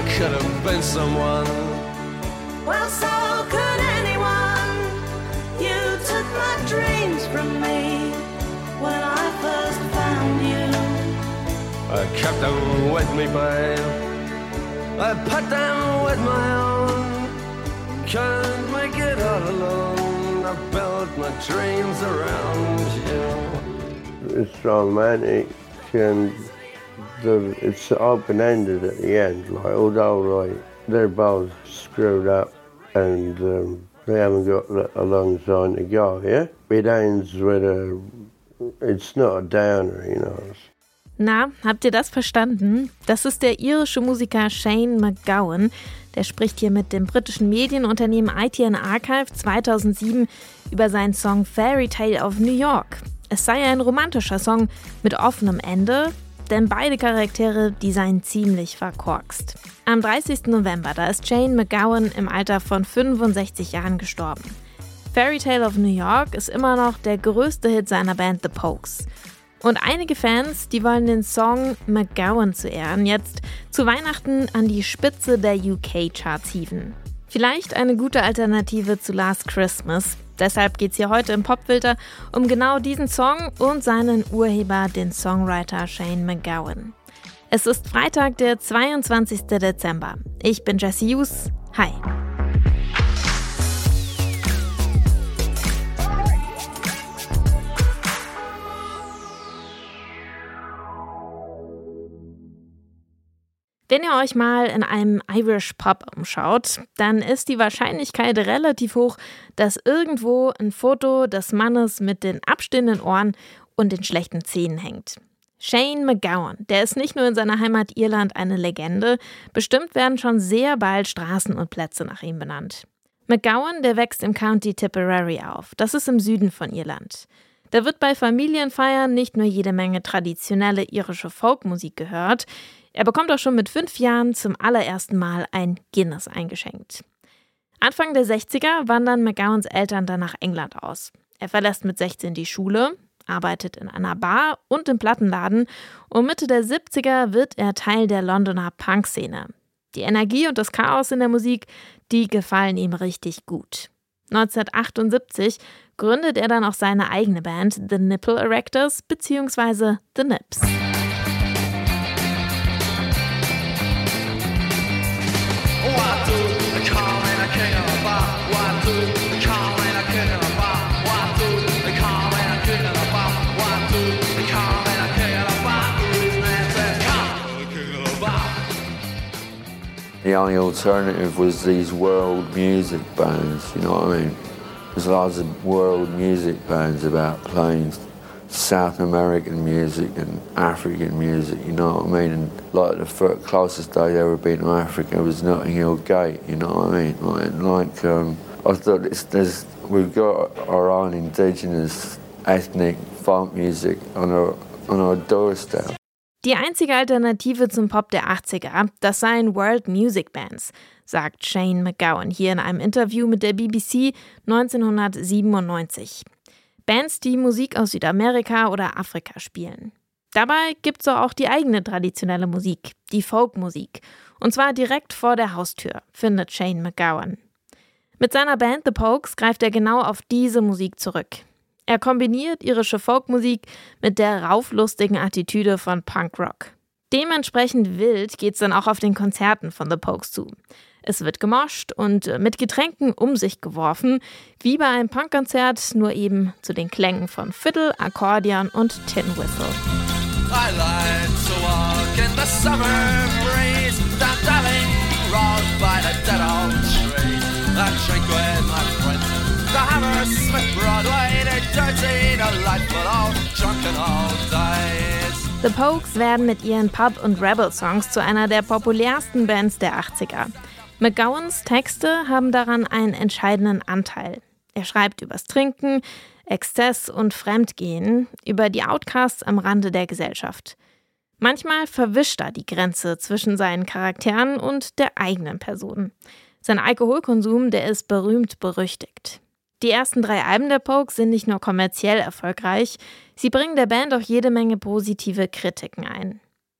could have been someone. Well, so could anyone. You took my dreams from me when I first found you. I kept them with me, babe. I put them with my own. Can't make it all alone. I built my dreams around you. It's romantic and it's open-ended at the end. Like, although like they're both screwed up and they haven't got a long time to go. Yeah, it ends with it's not a downer, you know. Na, habt ihr das verstanden? Das ist der irische Musiker Shane MacGowan. Der spricht hier mit dem britischen Medienunternehmen ITN Archive 2007 über seinen Song Fairy Tale of New York. Es sei ein romantischer Song mit offenem Ende, denn beide Charaktere, die seien ziemlich verkorkst. Am 30. November, da ist Shane MacGowan im Alter von 65 Jahren gestorben. Fairy Tale of New York ist immer noch der größte Hit seiner Band The Pogues. Und einige Fans, die wollen den Song MacGowan zu Ehren jetzt zu Weihnachten an die Spitze der UK-Charts hieven. Vielleicht eine gute Alternative zu Last Christmas. Deshalb geht's hier heute im Popfilter um genau diesen Song und seinen Urheber, den Songwriter Shane MacGowan. Es ist Freitag, der 22. Dezember. Ich bin Jessie Hughes. Hi. Wenn ihr euch mal in einem Irish Pub umschaut, dann ist die Wahrscheinlichkeit relativ hoch, dass irgendwo ein Foto des Mannes mit den abstehenden Ohren und den schlechten Zähnen hängt. Shane MacGowan, der ist nicht nur in seiner Heimat Irland eine Legende, bestimmt werden schon sehr bald Straßen und Plätze nach ihm benannt. MacGowan, der wächst im County Tipperary auf, das ist im Süden von Irland. Da wird bei Familienfeiern nicht nur jede Menge traditionelle irische Folkmusik gehört, er bekommt auch schon mit 5 Jahren zum allerersten Mal ein Guinness eingeschenkt. Anfang der 60er wandern MacGowans Eltern dann nach England aus. Er verlässt mit 16 die Schule, arbeitet in einer Bar und im Plattenladen und Mitte der 70er wird er Teil der Londoner Punk-Szene. Die Energie und das Chaos in der Musik, die gefallen ihm richtig gut. 1978 gründet er dann auch seine eigene Band The Nipple Erectors bzw. The Nips. The only alternative was these world music bands, you know what I mean? There's lots of world music bands about playing South American music and African music, you know what I mean? And like the closest I'd ever been to Africa was Notting Hill Gate, you know what I mean? I thought we've got our own indigenous ethnic folk music on our doorstep. Die einzige Alternative zum Pop der 80er, das seien World Music Bands, sagt Shane MacGowan hier in einem Interview mit der BBC 1997. Bands, die Musik aus Südamerika oder Afrika spielen. Dabei gibt's auch die eigene traditionelle Musik, die Folkmusik. Und zwar direkt vor der Haustür, findet Shane MacGowan. Mit seiner Band The Pogues greift er genau auf diese Musik zurück. Er kombiniert irische Folkmusik mit der rauflustigen Attitüde von Punkrock. Dementsprechend wild geht's dann auch auf den Konzerten von The Pogues zu. Es wird gemoscht und mit Getränken um sich geworfen, wie bei einem Punkkonzert, nur eben zu den Klängen von Fiddle, Akkordeon und Tin Whistle. I like to walk in the summer breeze, down Darling Road by the dead old tree. I drink with my friends, the Hammersmith Broadway, the dirty, delightful old drunken old days. The Pogues werden mit ihren Pub- und Rebel-Songs zu einer der populärsten Bands der 80er. MacGowans Texte haben daran einen entscheidenden Anteil. Er schreibt übers Trinken, Exzess und Fremdgehen, über die Outcasts am Rande der Gesellschaft. Manchmal verwischt er die Grenze zwischen seinen Charakteren und der eigenen Person. Sein Alkoholkonsum, der ist berühmt-berüchtigt. Die ersten 3 Alben der Pogues sind nicht nur kommerziell erfolgreich, sie bringen der Band auch jede Menge positive Kritiken ein.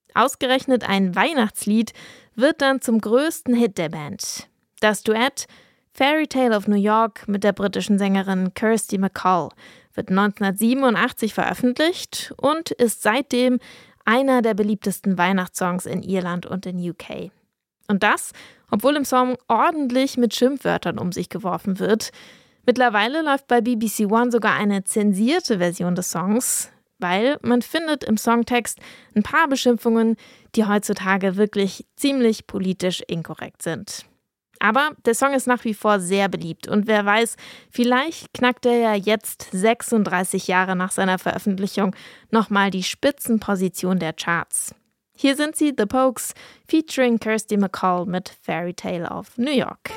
Ausgerechnet ein Weihnachtslied wird dann zum größten Hit der Band. Das Duett Fairy Tale of New York mit der britischen Sängerin Kirsty MacColl wird 1987 veröffentlicht und ist seitdem einer der beliebtesten Weihnachtssongs in Irland und in UK. Und das, obwohl im Song ordentlich mit Schimpfwörtern um sich geworfen wird. Mittlerweile läuft bei BBC One sogar eine zensierte Version des Songs, weil man findet im Songtext ein paar Beschimpfungen, die heutzutage wirklich ziemlich politisch inkorrekt sind. Aber der Song ist nach wie vor sehr beliebt und wer weiß, vielleicht knackt er ja jetzt 36 Jahre nach seiner Veröffentlichung nochmal die Spitzenposition der Charts. Hier sind sie, The Pogues, featuring Kirsty MacColl mit Fairy Tale of New York.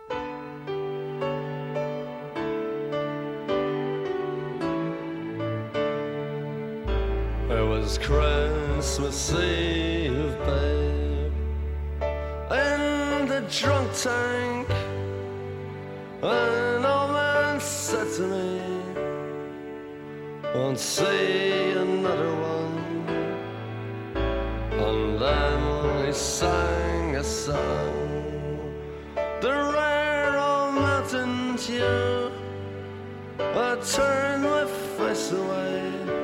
It was Christmas Eve, babe, in the drunk tank. An old man said to me, won't see another one. And then he sang a song, the rare old mountain dew. I turned my face away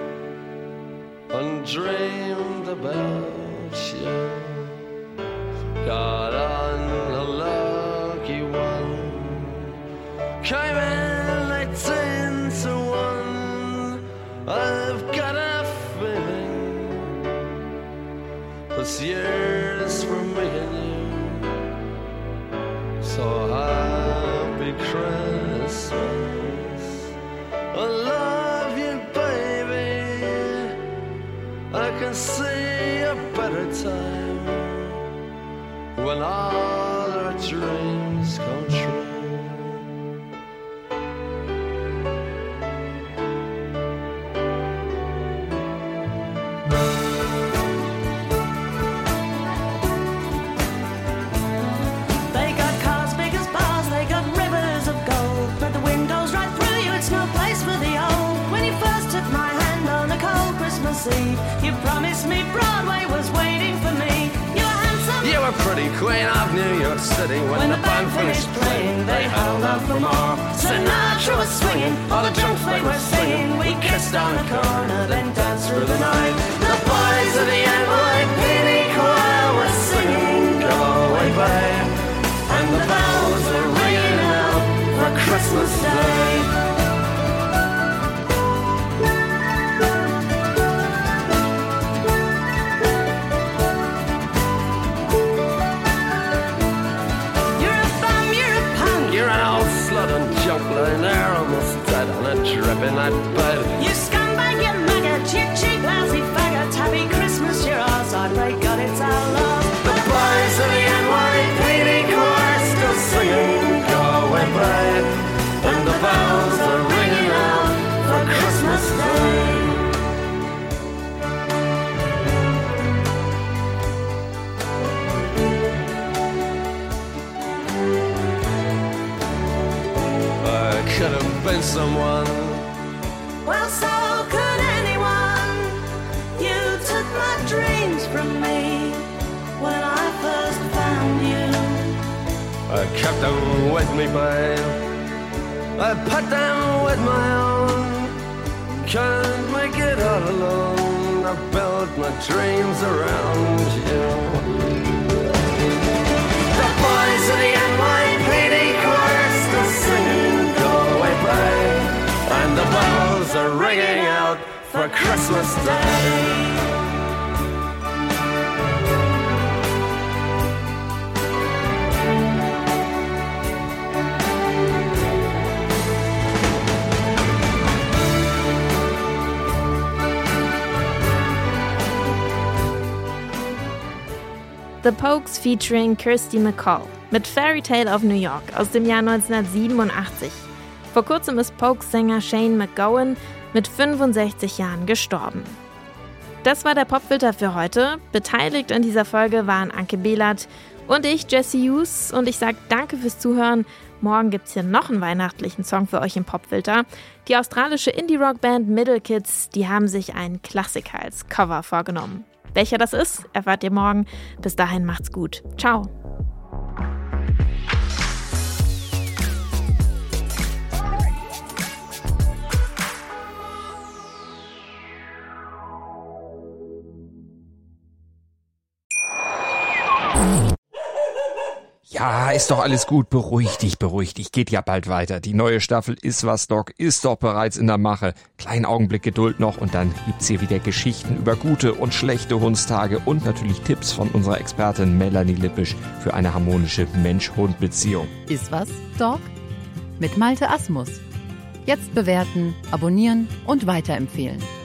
and dreamed about you. Got on a lucky one, came in late 10 to 1. I've got a feeling this year's for me and you. So happy Christmas, I love you, baby. I can see a better time when all our dreams come true. They got cars big as bars, they got rivers of gold, but the windows right through you, it's no place for the old. When you first took my hand on a cold Christmas Eve, you promised me Broadway was waiting for me. You were handsome, You were pretty queen of New York City. When the band finished playing, they held out for more. Sinatra was swinging, all the drunks they were singing. We kissed on the corner, then danced through the night. The boys of the NYPD choir were singing, go away, babe. And the bells were ringing out for Christmas Day. Lying there almost dead on a dripping night bed. You scumbag, you maggot, you cheap, lousy faggot. Happy Christmas, you're ours, I pray God it's our loss. The boys of the NYPD choir still singing, go away, babe. And the bells are ringing out for Christmas Day. Could have been someone. Well, so could anyone. You took my dreams from me when I first found you. I kept them with me, babe. I put them with my own. Can't make it all alone. I built my dreams around you. The boys of the NYPD choir still singing, and the bells are ringing out for Christmas Day. The Pogues featuring Kirsty MacColl mit Fairy Tale of New York aus dem Jahr 1987. Vor kurzem ist Pogues-Sänger Shane MacGowan mit 65 Jahren gestorben. Das war der Popfilter für heute. Beteiligt an dieser Folge waren Anke Behlert und ich, Jessie Hughes. Und ich sage danke fürs Zuhören. Morgen gibt's hier noch einen weihnachtlichen Song für euch im Popfilter. Die australische Indie-Rock-Band Middle Kids, die haben sich einen Klassiker als Cover vorgenommen. Welcher das ist, erfahrt ihr morgen. Bis dahin macht's gut. Ciao. Ja, ist doch alles gut. Beruhig dich. Geht ja bald weiter. Die neue Staffel Ist was, Doc ist doch bereits in der Mache. Kleinen Augenblick Geduld noch und dann gibt's hier wieder Geschichten über gute und schlechte Hundstage und natürlich Tipps von unserer Expertin Melanie Lippisch für eine harmonische Mensch-Hund-Beziehung. Ist was, Doc? Mit Malte Asmus. Jetzt bewerten, abonnieren und weiterempfehlen.